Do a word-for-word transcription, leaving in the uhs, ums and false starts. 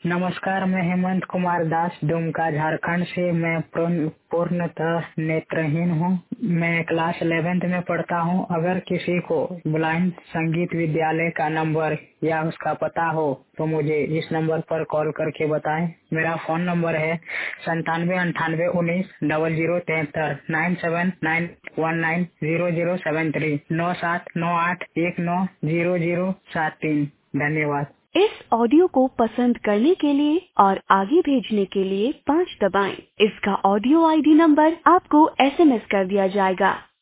नमस्कार, मैं हेमंत कुमार दास दुमका झारखंड से। मैं पूर्ण- पूर्णतः नेत्रहीन हूँ। मैं क्लास इलेवेंथ में पढ़ता हूँ। अगर किसी को ब्लाइंड संगीत विद्यालय का नंबर या उसका पता हो तो मुझे इस नंबर पर कॉल करके बताएं। मेरा फोन नंबर है संतानवे अंठानवे उन्नीस डबल जीरो तिहत्तर nine seven nine one nine zero zero seven three नौ सात नौ आठ एक नौ जीरो जीरो सात तीन। धन्यवाद। इस ऑडियो को पसंद करने के लिए और आगे भेजने के लिए पाँच दबाएं। इसका ऑडियो आईडी नंबर आपको एसएमएस कर दिया जाएगा।